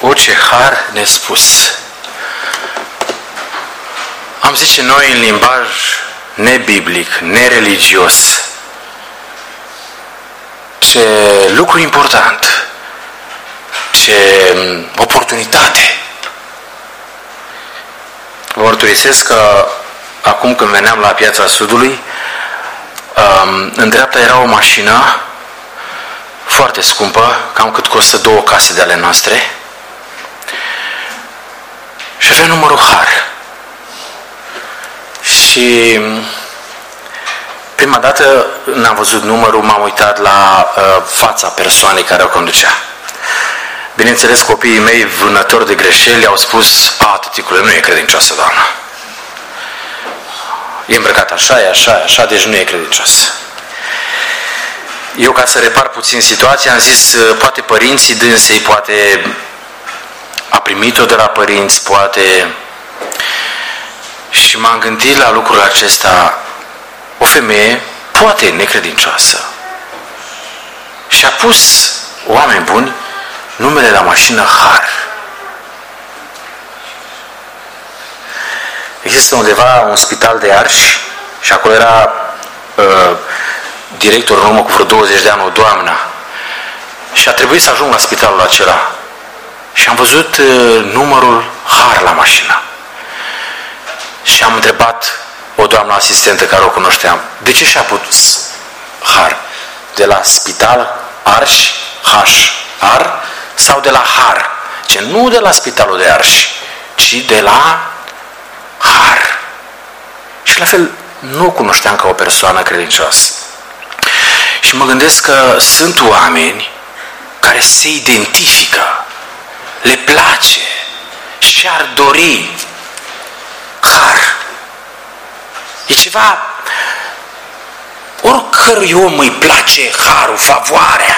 O, ce har nespus! Am zice noi în limbaj nebiblic, nereligios. Ce lucru important! Ce oportunitate! Vă mărturisesc că acum când veneam la Piața Sudului, în dreapta era o mașină foarte scumpă, cam cât costă 2 case de ale noastre, și avea numărul Har. Și prima dată n-am văzut numărul, m-am uitat la fața persoanei care o conducea. Bineînțeles, copiii mei, vânători de greșeli, au spus: tăticule, nu e credincioasă, doamna. E îmbrăcat așa, e așa, e așa, deci nu e credincios. Eu, ca să repar puțin situația, am zis: poate părinții dânsei, poate a primit-o de la părinți, poate... Și m-am gândit la lucrul acesta. O femeie poate necredincioasă și a pus, oameni buni, numele la mașină Har. Există undeva un spital de Arși și acolo era director în urmă cu vreo 20 de ani, o doamnă, și a trebuit să ajung la spitalul acela și am văzut numărul Har la mașină și am întrebat o doamnă asistentă care o cunoșteam: de ce și-a pus Har? De la spital Arși, Har, sau de la Har? Ce nu de la spitalul de Arși, ci de la Har. Și la fel nu o cunoșteam ca o persoană credincioasă. Și mă gândesc că sunt oameni care se identifică, le place și ar dori Har. E ceva, oricărui om îi place Harul, favoarea.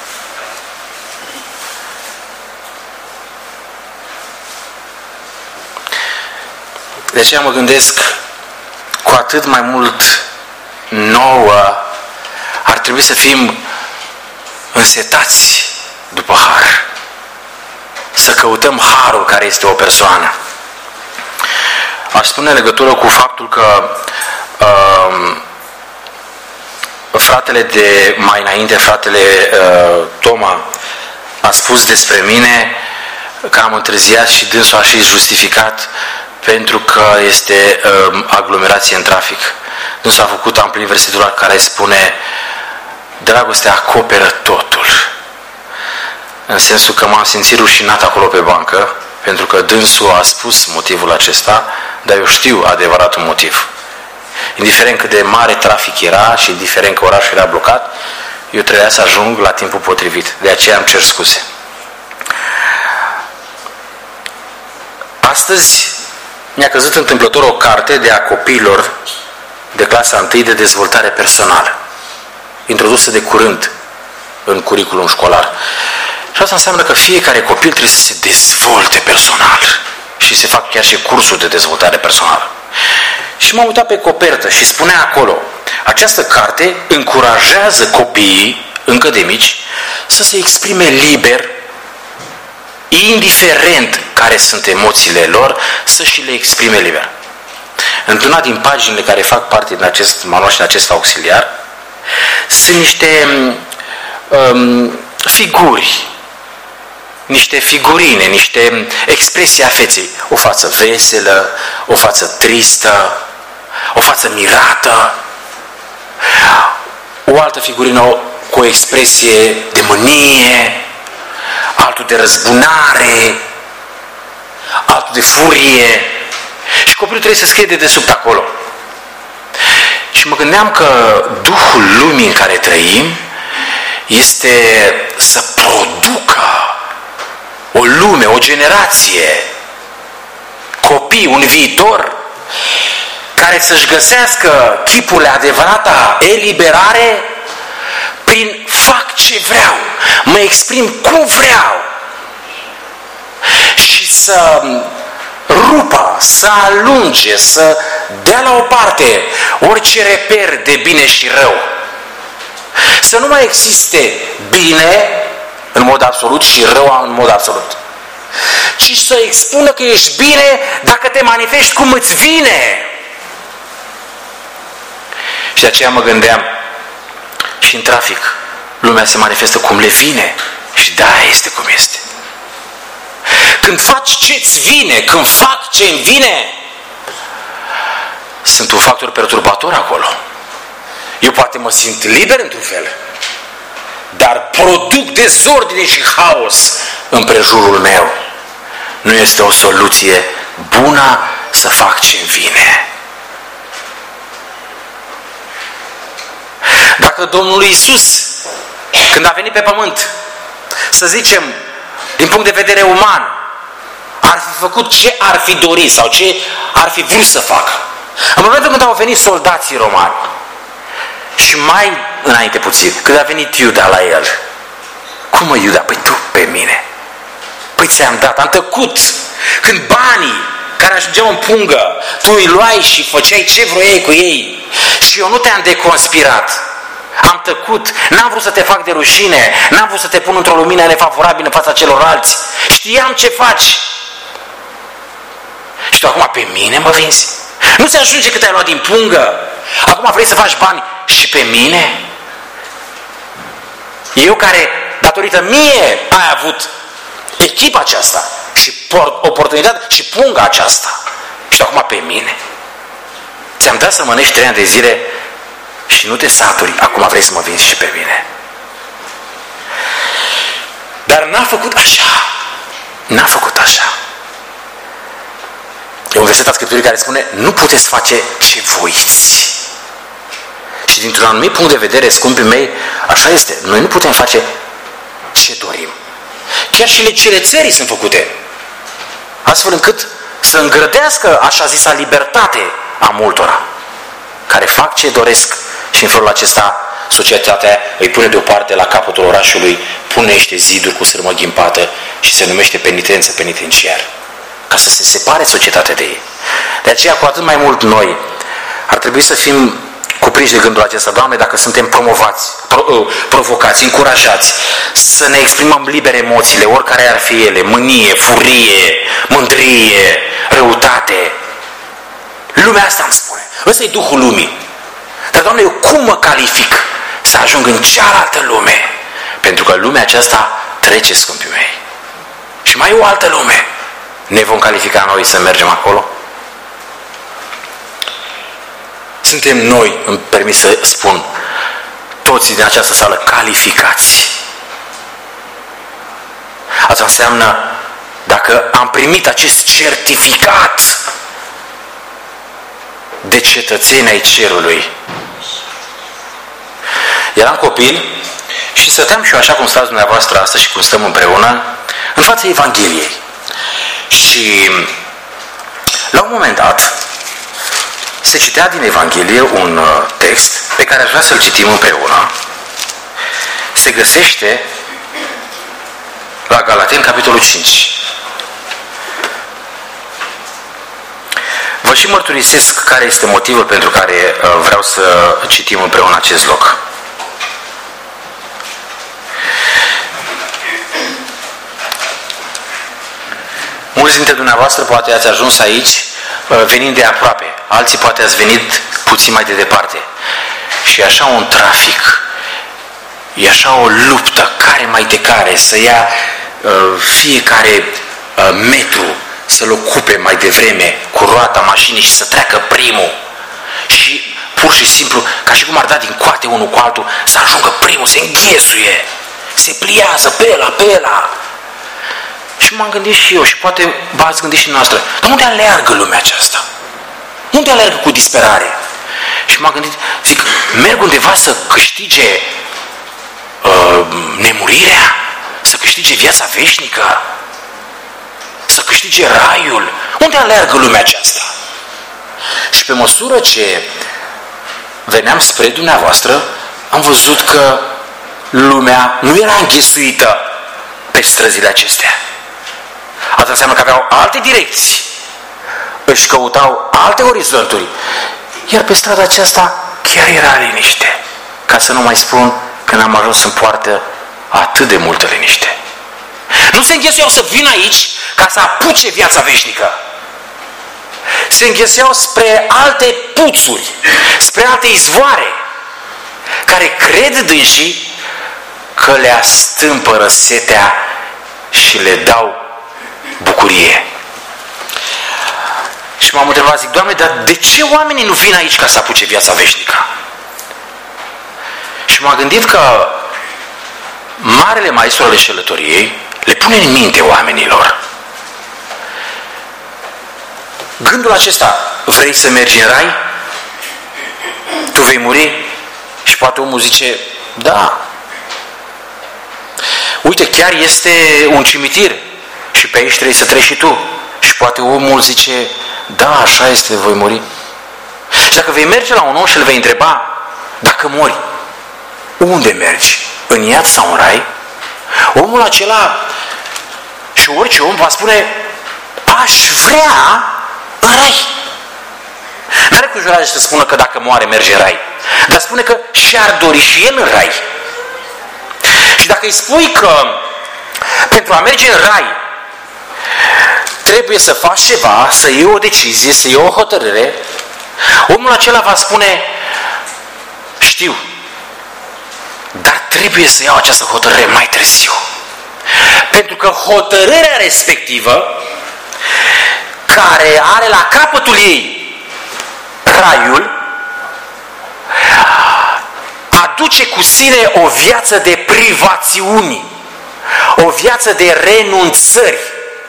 De aceea mă gândesc, cu atât mai mult nouă ar trebui să fim însetați după Har. Să căutăm Harul care este o persoană. Aș spune în legătură cu faptul că fratele de mai înainte, fratele Toma, a spus despre mine că am întârziat și dânsul a și justificat pentru că este aglomerație în trafic. Dânsul a făcut, am plinit versetul care spune: dragostea acoperă totul. În sensul că m-am simțit rușinat acolo pe bancă, pentru că dânsul a spus motivul acesta, dar eu știu adevăratul motiv. Indiferent cât de mare trafic era și indiferent că orașul era blocat, eu trebuia să ajung la timpul potrivit. De aceea îmi cer scuze. Astăzi mi-a căzut întâmplător o carte de a copiilor de clasa 1 de dezvoltare personală, introdusă de curând în curriculum școlar. Și asta înseamnă că fiecare copil trebuie să se dezvolte personal și se fac chiar și cursuri de dezvoltare personală. Și m-am uitat pe copertă și spunea acolo: această carte încurajează copiii încă de mici să se exprime liber, indiferent care sunt emoțiile lor, să și le exprime liber. Într-una din paginile care fac parte din acest manual și din acest auxiliar sunt niște figuri, niște figurine, niște expresii a feței. O față veselă, o față tristă, o față mirată, o altă figurină cu o expresie de mânie, altul de răzbunare, altul de furie. Și copilul trebuie să scrie de desubt acolo. Și mă gândeam că Duhul lumii în care trăim este să producă o lume, o generație, copii, un viitor care să-și găsească chipurile adevărata eliberare prin fac ce vreau, mă exprim cum vreau și să rupă, să alunge, să dea la o parte orice reper de bine și rău. Să nu mai existe bine în mod absolut și rău în mod absolut. ci să expună că ești bine dacă te manifesti cum îți vine. Și de aceea mă gândeam, și în trafic lumea se manifestă cum le vine și de-aia este cum este. Când faci ce-ți vine, când fac ce-mi vine, sunt un factor perturbator acolo. Eu poate mă simt liber într-un fel, dar produc dezordine și haos în prejurul meu. Nu este o soluție bună să fac ce-mi vine. Dacă Domnul Iisus, când a venit pe pământ, să zicem, din punct de vedere uman, ar fi făcut ce ar fi dorit sau ce ar fi vrut să facă. În momentul când au venit soldații romani, și mai înainte puțin, când a venit Iuda la el, cum mă, Iuda? Păi tu pe mine. Păi ți-am dat, am tăcut. Când banii care ajungeau în pungă, tu îi luai și făceai ce vroiai cu ei. Și eu nu te-am deconspirat. Am tăcut, n-am vrut să te fac de rușine, n-am vrut să te pun într-o lumină nefavorabilă în fața celorlalți. Știam ce faci. Și tu acum pe mine mă vinzi? Nu se ajunge că te-ai luat din pungă. Acum vrei să faci bani și pe mine? Eu care, datorită mie, ai avut echipa aceasta și oportunitatea și punga aceasta. Și acum pe mine? Ți-am dat să mănânci 3 ani de zile și nu te saturi. Acum vrei să mă vinzi și pe mine? Dar n-a făcut așa. N-a făcut așa. E un verset al Scripturii care spune: nu puteți face ce voiți. Și dintr-un anumit punct de vedere, scumpii mei, așa este. Noi nu putem face ce dorim. Chiar și legile țării sunt făcute astfel încât să îngrădească așa zisa libertate a multora care fac ce doresc și în felul acesta societatea îi pune deoparte la capătul orașului, pune niște ziduri cu sârmă ghimpată și se numește penitență penitenciar, ca să se separe societatea de ei. De aceea, cu atât mai mult noi ar trebui să fim cuprinși de gândul acesta: Doamne, dacă suntem provocați, încurajați să ne exprimăm liber emoțiile, oricare ar fi ele, mânie, furie, mândrie, răutate. Lumea asta îmi spune. Ăsta e Duhul lumii. Dar, Doamne, eu cum mă calific să ajung în cealaltă lume? Pentru că lumea aceasta trece, scumpii mei. Și mai e o altă lume. Ne vom califica noi să mergem acolo? Suntem noi, îmi permis să spun, toți din această sală calificați. Asta înseamnă, dacă am primit acest certificat de cetățeni ai cerului. Eram copil și stăteam și eu așa cum stați dumneavoastră astăzi și cum stăm împreună în fața Evangheliei. Și la un moment dat se citea din Evanghelie un text pe care aș vrea să-l citim împreună. Se găsește la Galateni, capitolul 5. Vă și mărturisesc care este motivul pentru care vreau să citim împreună acest loc. Mulți dintre dumneavoastră poate ați ajuns aici venind de aproape, alții poate ați venit puțin mai de departe. Și e așa un trafic, e așa o luptă care mai de care, să ia fiecare metru, să-l ocupe mai devreme cu roata mașinii și să treacă primul. Și pur și simplu, ca și cum ar da din coate unul cu altul, să ajungă primul, se înghesuie, se pliază pe ăla. Și m-am gândit și eu, și poate v-ați gândit și noastră: dar unde aleargă lumea aceasta? Unde aleargă cu disperare? Și m-am gândit, zic, merg undeva să câștige nemurirea? Să câștige viața veșnică? Să câștige raiul? Unde aleargă lumea aceasta? Și pe măsură ce veneam spre dumneavoastră, am văzut că lumea nu era înghesuită pe străzile acestea. Asta înseamnă că aveau alte direcții, își căutau alte orizonturi, iar pe strada aceasta chiar era liniște. Ca să nu mai spun că n-am ajuns în poartă atât de multă liniște. Nu se înghesuiau să vină aici ca să apuce viața veșnică. Se înghesuiau spre alte puțuri, spre alte izvoare, care cred dânsii că le astâmpără setea și le dau bucurie. Și m-am întrebat, zic, Doamne, dar de ce oamenii nu vin aici ca să apuce viața veșnică? Și m-am gândit că marele maestru al înșelătoriei le pune în minte oamenilor gândul acesta: vrei să mergi în rai? Tu vei muri? Și poate omul zice: da. Uite, chiar este un cimitir și pe aici trebuie să treci și tu. Și poate omul zice: da, așa este, voi muri. Și dacă vei merge la un om și îl vei întreba: dacă mori, unde mergi? În iad sau în rai? Omul acela și orice om va spune: aș vrea în rai. N-are curajul să spună că dacă moare merge în rai, dar spune că și-ar dori și el în rai. Și dacă îi spui că pentru a merge în rai trebuie să faci ceva, să iei o decizie, să iei o hotărâre, omul acela va spune: știu, dar trebuie să iau această hotărâre mai târziu. Pentru că hotărârea respectivă, care are la capătul ei raiul, aduce cu sine o viață de privațiuni, o viață de renunțări.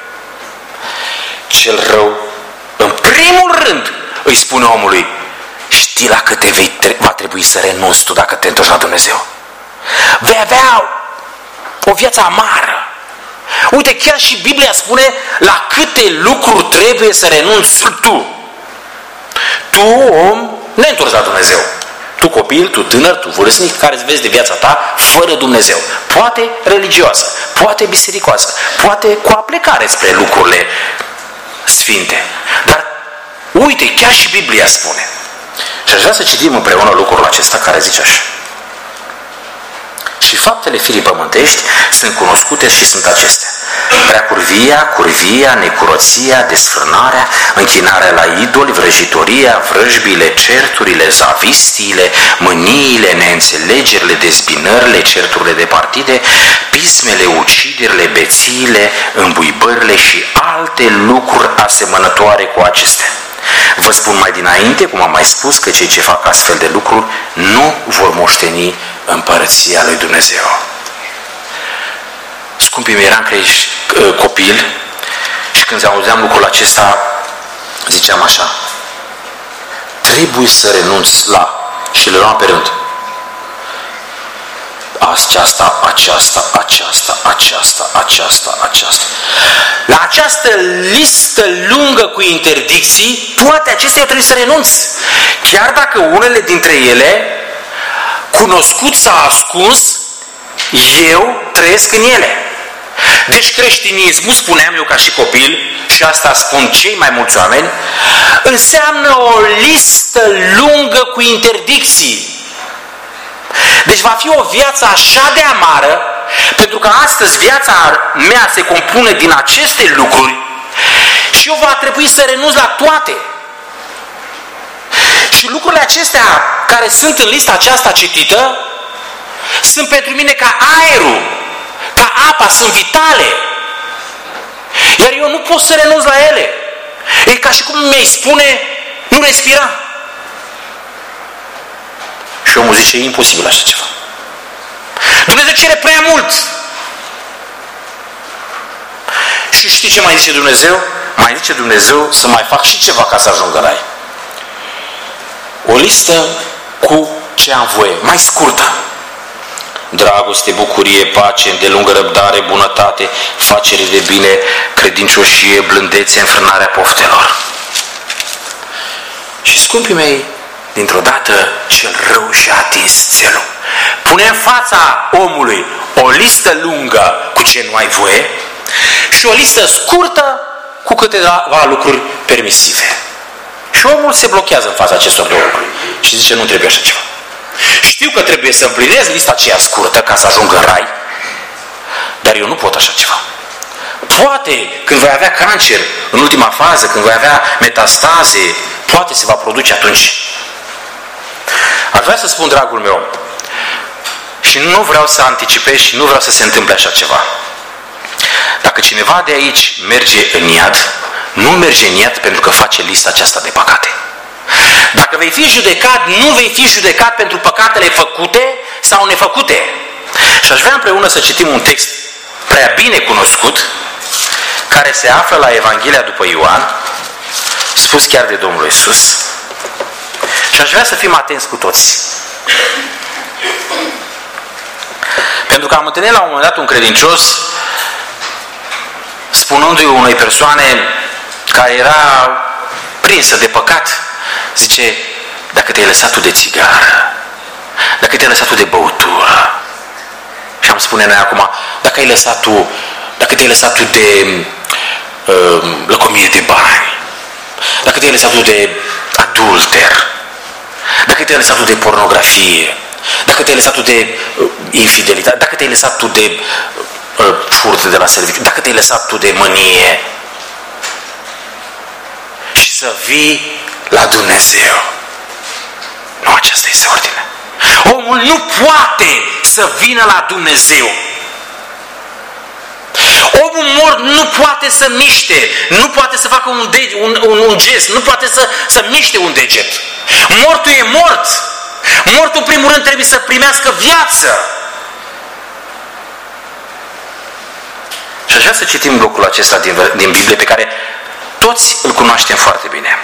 Cel rău, în primul rând, îi spune omului: știi la câte va trebui să renunți tu dacă te întorci la Dumnezeu? Vei avea o viață amară. Uite, chiar și Biblia spune la câte lucruri trebuie să renunți tu. Tu, om neîntors la Dumnezeu. Tu copil, tu tânăr, tu vârstnic, care îți vezi de viața ta fără Dumnezeu. Poate religioasă, poate bisericoasă, poate cu aplecare spre lucrurile sfinte. Dar uite, chiar și Biblia spune. Și aș vrea să citim împreună lucrul acesta care zice așa: și faptele firii pământești sunt cunoscute și sunt acestea: curvia, necurăția, desfrânarea, închinarea la idoli, vrăjitoria, vrăjbile, certurile, zavistiile, mâniile, neînțelegerile, dezbinările, certurile de partide, pismele, uciderile, bețiile, îmbuibările și alte lucruri asemănătoare cu acestea. Vă spun mai dinainte, cum am mai spus, că cei ce fac astfel de lucruri nu vor moșteni împărăția lui Dumnezeu. Scumpii mei, eram copil și când auzeam lucrul acesta, ziceam așa: trebuie să renunț la... Și le luam pe rând: aceasta. La această listă lungă cu interdicții, toate acestea trebuie să renunți. Chiar dacă unele dintre ele, cunoscut sau ascuns, eu trăiesc în ele. Deci creștinismul, spuneam eu ca și copil, și asta spun cei mai mulți oameni, înseamnă o listă lungă cu interdicții. Deci va fi o viață așa de amară, pentru că astăzi viața mea se compune din aceste lucruri și eu va trebui să renunț la toate. Și lucrurile acestea care sunt în lista aceasta citită sunt pentru mine ca aerul, ca apa, sunt vitale. Iar eu nu pot să renunț la ele. E ca și cum mi-ai spune: nu respira. Și omul zice: e imposibil așa ceva. Dumnezeu cere prea mult. Și știi ce mai zice Dumnezeu? Mai zice Dumnezeu să mai fac și ceva ca să ajung în rai. O listă cu ce am voie, mai scurtă: dragoste, bucurie, pace, îndelungă răbdare, bunătate, facere de bine, credincioșie, blândețe, înfrânarea poftelor. Și scumpii mei, dintr-o dată cel rău și-a atins țelul. Pune în fața omului o listă lungă cu ce nu ai voie și o listă scurtă cu câteva lucruri permisive. Și omul se blochează în fața acestor două lucruri și zice: nu trebuie așa ceva. Știu că trebuie să împlinesc lista aceea scurtă ca să ajung în rai, dar eu nu pot așa ceva. Poate când vei avea cancer în ultima fază, când vei avea metastaze, poate se va produce atunci. Aș vrea să spun, dragul meu, și nu vreau să anticipez și nu vreau să se întâmple așa ceva. Dacă cineva de aici merge în iad, nu merge în iad pentru că face lista aceasta de păcate. Dacă vei fi judecat, nu vei fi judecat pentru păcatele făcute sau nefăcute. Și aș vrea împreună să citim un text prea bine cunoscut, care se află la Evanghelia după Ioan, spus chiar de Domnul Iisus. Și aș vrea să fim atenți cu toți. Pentru că am întâlnit la un moment dat un credincios spunându-i unei persoane care era prinsă de păcat, zice, dacă te-ai lăsat tu de țigară, dacă te-ai lăsat tu de băutură, și am spune noi acum, dacă te-ai lăsat tu de lăcomie de bani, dacă te-ai lăsat tu de adulter, dacă te-ai lăsat tu de pornografie, dacă te-ai lăsat tu de infidelitate, dacă te-ai lăsat tu de furt de la serviciu, dacă te-ai lăsat tu de mânie, și să vii la Dumnezeu. Nu, aceasta este ordinea. Omul nu poate să vină la Dumnezeu. Omul mort nu poate să miște, nu poate să facă un gest, nu poate să miște un deget. Mortul e mort. Mortul, în primul rând, trebuie să primească viață. Și aș vrea să citim locul acesta din Biblie, pe care toți îl cunoaștem foarte bine.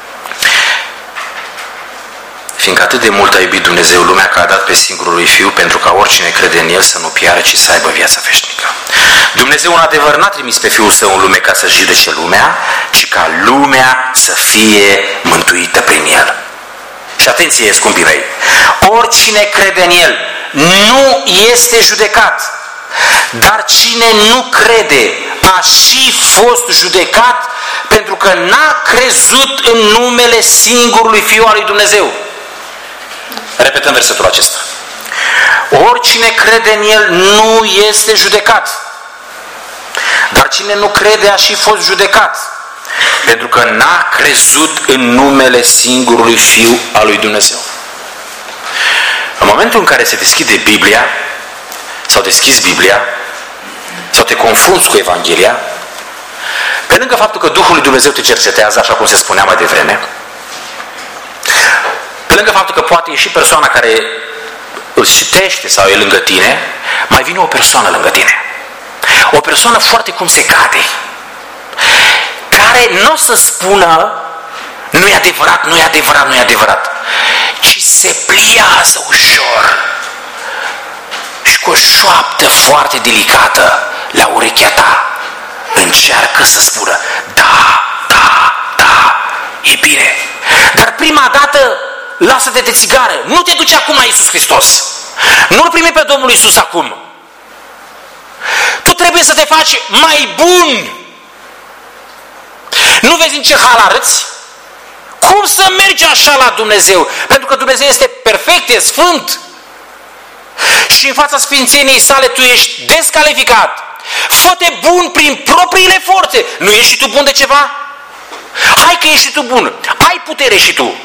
Fiindcă atât de mult a iubit Dumnezeu lumea că a dat pe singurul lui Fiu, pentru ca oricine crede în El să nu piară, ci să aibă viața veșnică. Dumnezeu în adevăr n-a trimis pe Fiul Său în lume ca să judece lumea, ci ca lumea să fie mântuită prin El. Și atenție, scumpii mei, oricine crede în El nu este judecat, dar cine nu crede a și fost judecat pentru că n-a crezut în numele singurului Fiu al lui Dumnezeu. Repetăm versetul acesta. Oricine crede în El nu este judecat, dar cine nu crede a și fost judecat pentru că n-a crezut în numele singurului Fiu al lui Dumnezeu. În momentul în care se deschide Biblia, sau deschizi Biblia, sau te confrunți cu Evanghelia, pe lângă faptul că Duhul lui Dumnezeu te cercetează, așa cum se spunea mai devreme, pe lângă faptul că poate ieși persoana care îl citește sau e lângă tine, mai vine o persoană lângă tine. O persoană foarte cum se cade, care nu o să spună nu e adevărat, nu e adevărat, nu e adevărat, ci se pliază ușor și cu o șoaptă foarte delicată la urechea ta încearcă să spună da, da, da, e bine. Dar prima dată lasă-te de țigară, nu te duce acum la Iisus Hristos, nu-L primi pe Domnul Iisus acum. Tu trebuie să te faci mai bun. Nu vezi în ce hal arăți? Cum să mergi așa la Dumnezeu? Pentru că Dumnezeu este perfect, e sfânt. Și în fața sfințeniei sale tu ești descalificat. Fă-te bun prin propriile forțe. Nu ești și tu bun de ceva? Hai că ești și tu bun. Ai putere și tu.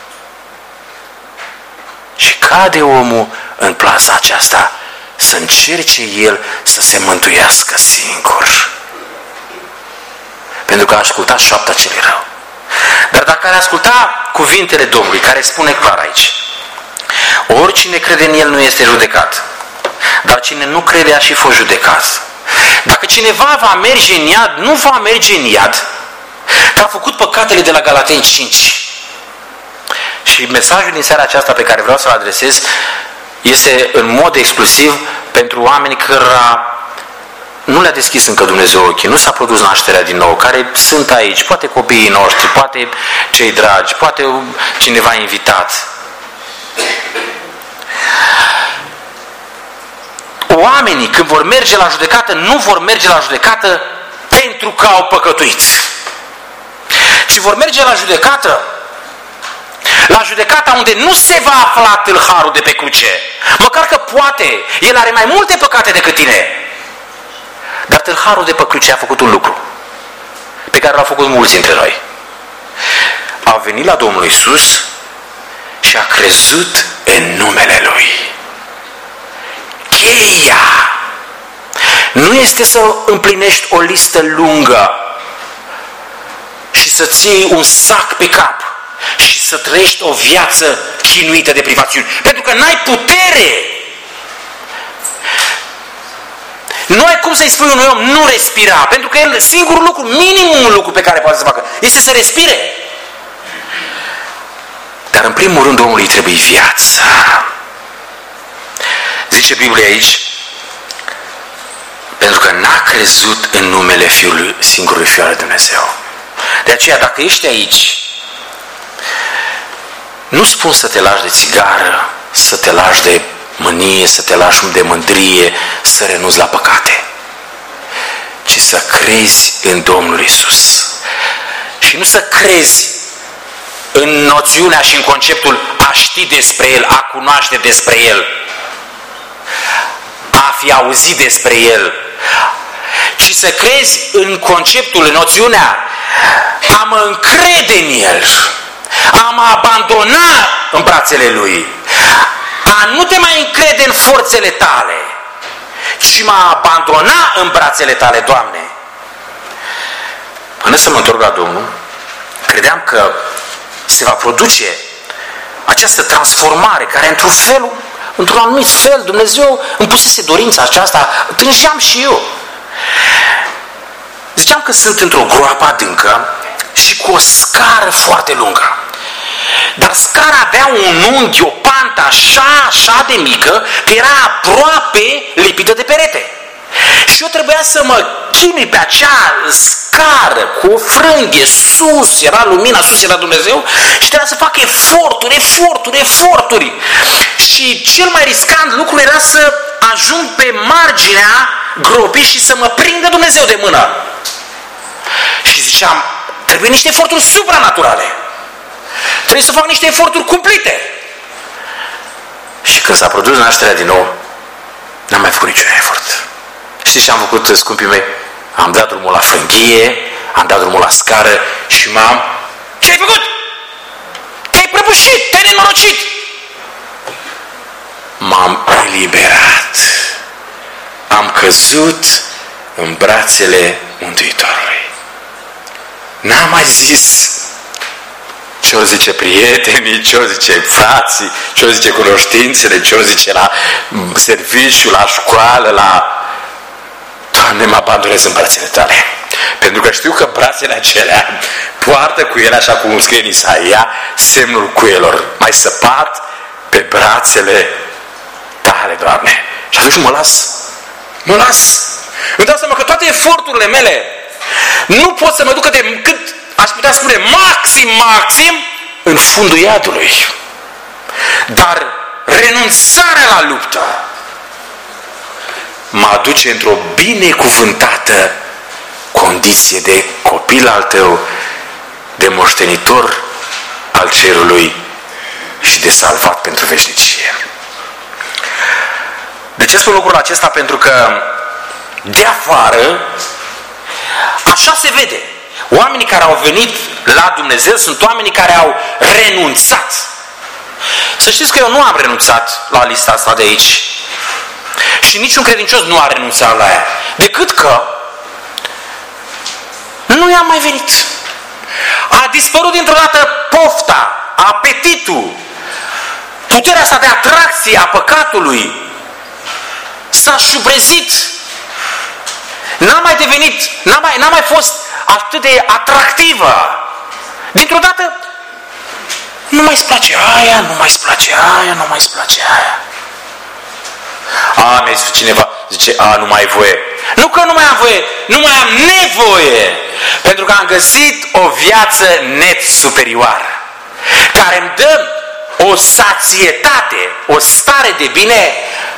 Și cade omul în plasa aceasta să încerce el să se mântuiască singur. Pentru că a ascultat șoapta celui rău. Dar dacă ar asculta cuvintele Domnului, care spune clar aici, oricine crede în El nu este judecat, dar cine nu crede a și fost judecat. Dacă cineva va merge în iad, nu va merge în iad, că a făcut păcatele de la Galateni 5. Și mesajul din seara aceasta pe care vreau să-l adresez este în mod exclusiv pentru oameni cărora nu le-a deschis încă Dumnezeu ochii, nu s-a produs nașterea din nou, care sunt aici, poate copiii noștri, poate cei dragi, poate cineva invitat. Oamenii când vor merge la judecată, nu vor merge la judecată pentru că au păcătuit, ci vor merge la judecata unde nu se va afla tâlharul de pe cruce, măcar că poate, el are mai multe păcate decât tine, Dar tâlharul de pe cruce a făcut un lucru pe care l-au făcut mulți dintre noi. A venit la Domnul Iisus și a crezut în numele Lui. Cheia nu este să împlinești o listă lungă și să ții un sac pe cap și să trăiești o viață chinuită de privațiuni. Pentru că n-ai putere. Nu ai cum să-i spui unui om nu respira, pentru că el, singurul lucru, minimul lucru pe care poate să facă, este să respire. Dar în primul rând omului trebuie viață. Zice Biblia aici, pentru că n-a crezut în numele Fiului, singurului Fiu al Dumnezeu. De aceea, dacă ești aici, nu spun să te lași de țigară, să te lași de mânie, să te lași de mândrie, să renunți la păcate, ci să crezi în Domnul Iisus. Și nu să crezi în noțiunea și în conceptul a ști despre El, a cunoaște despre El, a fi auzit despre El, ci să crezi în conceptul, în noțiunea a mă încrede în El, a mă abandona în brațele Lui, a nu te mai încrede în forțele tale, ci mă abandona în brațele tale, Doamne. Până să mă întorc la Domnul, credeam că se va produce această transformare care într-un anumit fel, Dumnezeu îmi pusese dorința aceasta, tângeam și eu. Ziceam că sunt într-o groapă adâncă și cu o scară foarte lungă. Dar scara avea un unghi, o pantă așa de mică, că era aproape lipită de perete. Și eu trebuia să mă chinui pe acea scară cu o frânghie, sus era lumina, sus era Dumnezeu și trebuia să fac eforturi. Și cel mai riscant lucru era să ajung pe marginea gropii și să mă prindă Dumnezeu de mână. Și ziceam, trebuie niște eforturi supranaturale. Trebuie să fac niște eforturi cumplite. Și când s-a produs nașterea din nou, n-am mai făcut niciun efort. Știți ce am făcut, scumpii mei? Am dat drumul la frânghie, am dat drumul la scară și Ce ai făcut? Te-ai prăbușit, te-ai nenorocit. M-am eliberat. Am căzut în brațele Mântuitorului. N-am mai zis ce-o zice prietenii, ce-o zice frații, ce-o zice cunoștințele, ce-o zice la serviciu, la școală, la... Doamne, mă abandonez în brațele tale. Pentru că știu că brațele acelea poartă cu ele, așa cum scrie în Isaia, semnul cuielor. Mai săpat pe brațele tale, Doamne. Și atunci mă las. Îmi dau seama că toate eforturile mele nu pot să mă ducă decât, aș putea spune, maxim în fundul iadului. Dar renunțarea la luptă mă aduce într-o binecuvântată condiție de copil al tău, de moștenitor al cerului și de salvat pentru veșnicie. De ce spun lucrul acesta? Pentru că de afară așa se vede. Oamenii care au venit la Dumnezeu sunt oamenii care au renunțat. Să știți că eu nu am renunțat la lista asta de aici. Și niciun credincios nu a renunțat la ea. Decât că nu i-am mai venit. A dispărut dintr-o dată pofta, apetitul, puterea asta de atracție a păcatului. S-a șubrezit. N-a mai devenit, n-a mai fost atât de atractivă. Dintr-o dată nu mai îți place aia, nu mai îți place aia. Mi-a zis cineva, zice, nu mai ai voie. Nu că nu mai am voie, nu mai am nevoie. Pentru că am găsit o viață net superioară, care îmi dă o sațietate, o stare de bine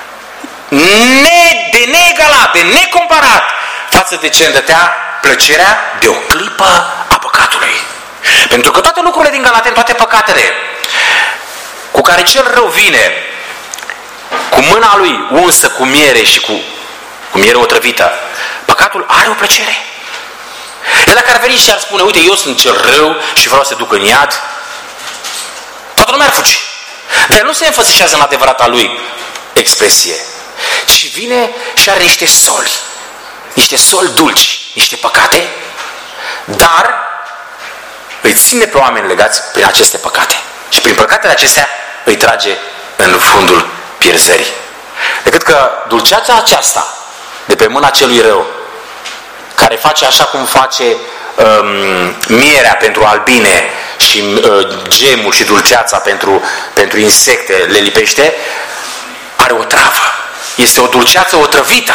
de neegalat, de necomparat față de ce îmi dătea plăcerea de o clipă a păcatului. Pentru că toate lucrurile din Galaten, toate păcatele cu care cel rău vine cu mâna lui unsă cu miere și cu cu miere otrăvită, păcatul are o plăcere. El dacă ar veni și ar spune, uite, eu sunt cel rău și vreau să duc în iad, toată lumea ar fugi. Dar el nu se înfățișează în adevărata lui expresie, ci vine și are niște soli dulci, niște păcate, dar îi ține pe oameni legați prin aceste păcate. Și prin păcatele acestea îi trage în fundul pierzării. Decât că dulceața aceasta de pe mâna celui rău, care face așa cum face mierea pentru albine și gemul și dulceața pentru insecte, le lipește, are o travă. Este o dulceață otrăvită.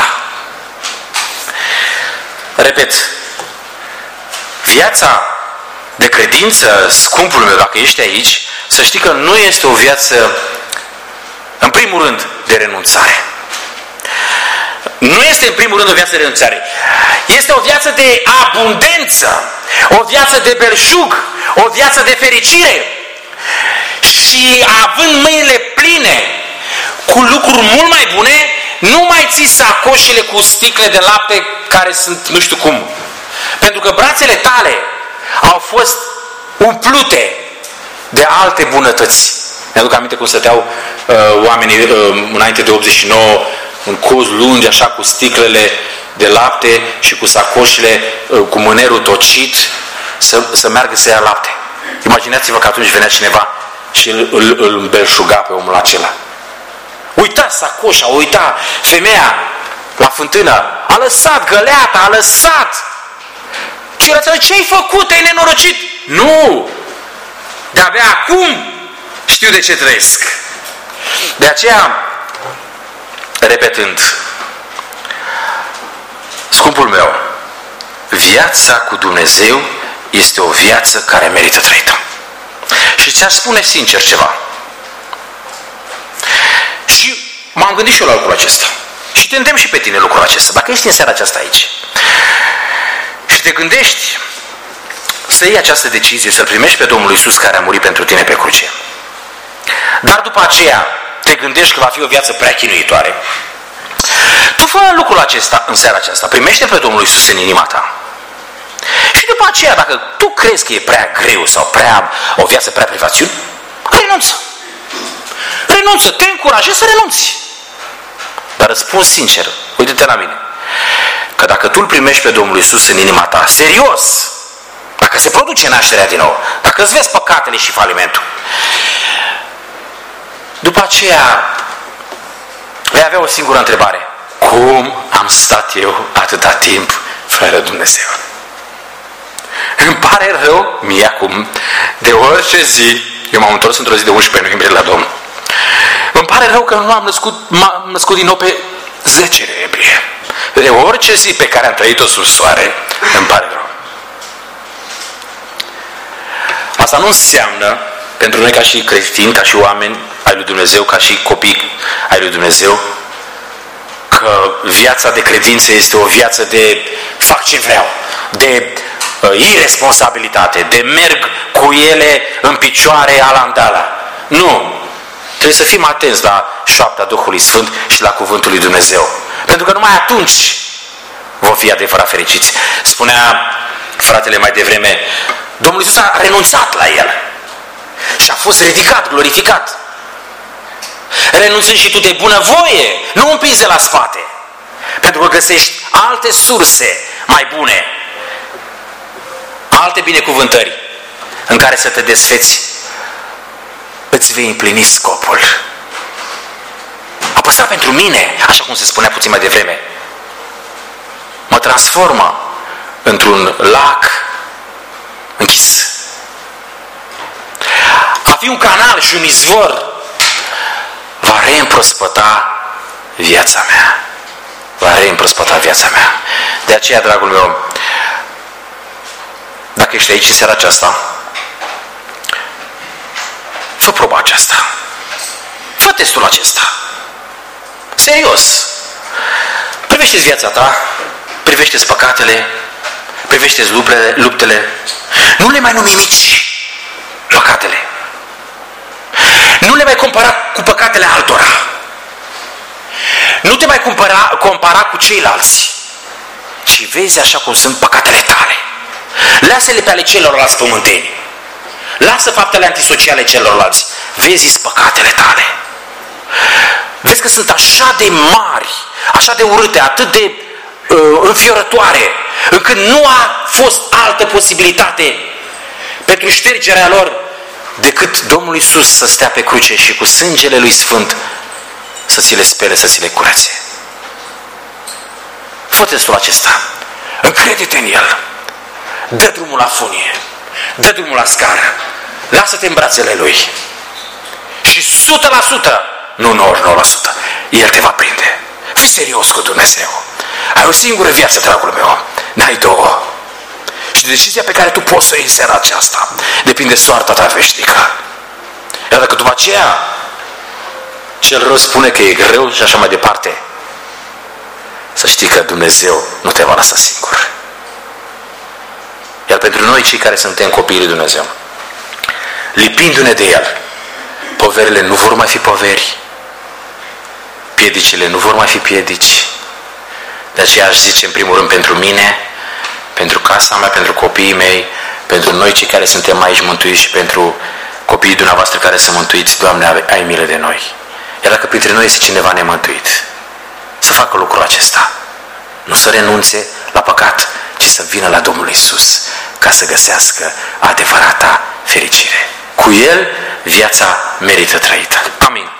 Repet, viața de credință, scumpul meu, dacă ești aici, să știi că nu este o viață, în primul rând, de renunțare. Nu este în primul rând o viață de renunțare. Este o viață de abundență, o viață de belșug, o viață de fericire. Și având mâinile pline cu lucruri mult mai bune, nu mai ții sacoșele cu sticle de lapte care sunt nu știu cum. Pentru că brațele tale au fost umplute de alte bunătăți. Mi-aduc aminte cum stăteau oamenii înainte de 89 în cozi lungi, așa, cu sticlele de lapte și cu sacoșile, cu mânerul tocit, să meargă să ia lapte. Imaginați-vă că atunci venea cineva și îl îmbelșuga pe omul acela. Uita sacoșa, uita femeia la fântână, a lăsat găleata, a lăsat. Ce-ai făcut? Te-ai nenorocit? Nu! De-abia acum știu de ce trăiesc. De aceea, repetând, scumpul meu, viața cu Dumnezeu este o viață care merită trăită. Și ți-aș spune sincer ceva. Și m-am gândit și eu la lucrul acesta. Și te îndemn și pe tine lucrul acesta. Dacă ești în seara aceasta aici și te gândești să iei această decizie, să-L primești pe Domnul Iisus care a murit pentru tine pe cruce, dar după aceea te gândești că va fi o viață prea chinuitoare, tu fă lucrul acesta în seara aceasta. Primește pe Domnul Iisus în inima ta. Și după aceea, dacă tu crezi că e prea greu sau o viață prea privațiune, renunță. Renunță, te încurajezi să renunți. Dar răspund sincer, uite-te la mine, că dacă tu îl primești pe Domnul Iisus în inima ta, serios, dacă se produce nașterea din nou, dacă îți vezi păcatele și falimentul, după aceea vei avea o singură întrebare: cum am stat eu atâta timp fără Dumnezeu? Îmi pare rău mie acum, de orice zi, eu m-am întors într-o zi de 11 noiembrie la Domnul, îmi pare rău că nu m-am născut din nou pe 10 noiembrie. De orice zi pe care am trăit-o sub soare, îmi pare rău. Asta nu înseamnă, pentru noi ca și creștini, ca și oameni ai lui Dumnezeu, ca și copii ai lui Dumnezeu, că viața de credință este o viață de fac ce vreau, de irresponsabilitate, de merg cu ele în picioare alandala. Nu! Trebuie să fim atenți la șoapta Duhului Sfânt și la cuvântul lui Dumnezeu. Pentru că numai atunci vom fi adevărat fericiți. Spunea fratele mai devreme, Domnul Iisus a renunțat la el și a fost ridicat, glorificat. Renunțând și tu de bunăvoie, nu împingi de la spate, pentru că găsești alte surse mai bune, alte binecuvântări în care să te desfeți, îți vei împlini scopul. Apăsa pentru mine, așa cum se spunea puțin mai devreme, mă transformă într-un lac închis. A fi un canal și un izvor va reîmprospăta viața mea. Va reîmprospăta viața mea. De aceea, dragul meu, dacă ești aici în seara aceasta, fă proba aceasta. Fă testul acesta. Serios. Privește-ți viața ta, privește-ți păcatele, privește-ți luptele. Nu le mai numi mici, păcatele. Nu le mai compara cu păcatele altora. Nu te mai compara cu ceilalți, ci vezi așa cum sunt păcatele tale. Lasă-le pe ale celorlalți pământeni. Lasă faptele antisociale celorlalți. Vezi păcatele tale. Vezi că sunt așa de mari, așa de urâte, atât de înfiorătoare, încât nu a fost altă posibilitate pentru ștergerea lor decât Domnul Iisus să stea pe cruce și cu sângele Lui Sfânt să ți le spele, să ți le curețe. Fă testul acesta. Încrede-te în El. Dă drumul la funie. Dă drumul la scară. Lasă-te în brațele Lui. Și 100%, nu 99%, El te va prinde. Fii serios cu Dumnezeu. Ai o singură viață, dragul meu. N-ai două. Și decizia pe care tu poți să o iei în seara aceasta depinde soarta ta veșnică. Iar dacă după aceea cel rău spune că e greu și așa mai departe, să știi că Dumnezeu nu te va lăsa singur. Iar pentru noi, cei care suntem copiii lui Dumnezeu, lipindu-ne de El, poverile nu vor mai fi poveri, piedicile nu vor mai fi piedici. De aceea aș zice, în primul rând, pentru mine, pentru casa mea, pentru copiii mei, pentru noi cei care suntem aici mântuiți și pentru copiii dumneavoastră care sunt mântuiți, Doamne, ai milă de noi. Iar dacă printre noi este cineva nemântuit, să facă lucrul acesta. Nu să renunțe la păcat, ci să vină la Domnul Iisus ca să găsească adevărata fericire. Cu El viața merită trăită. Amin.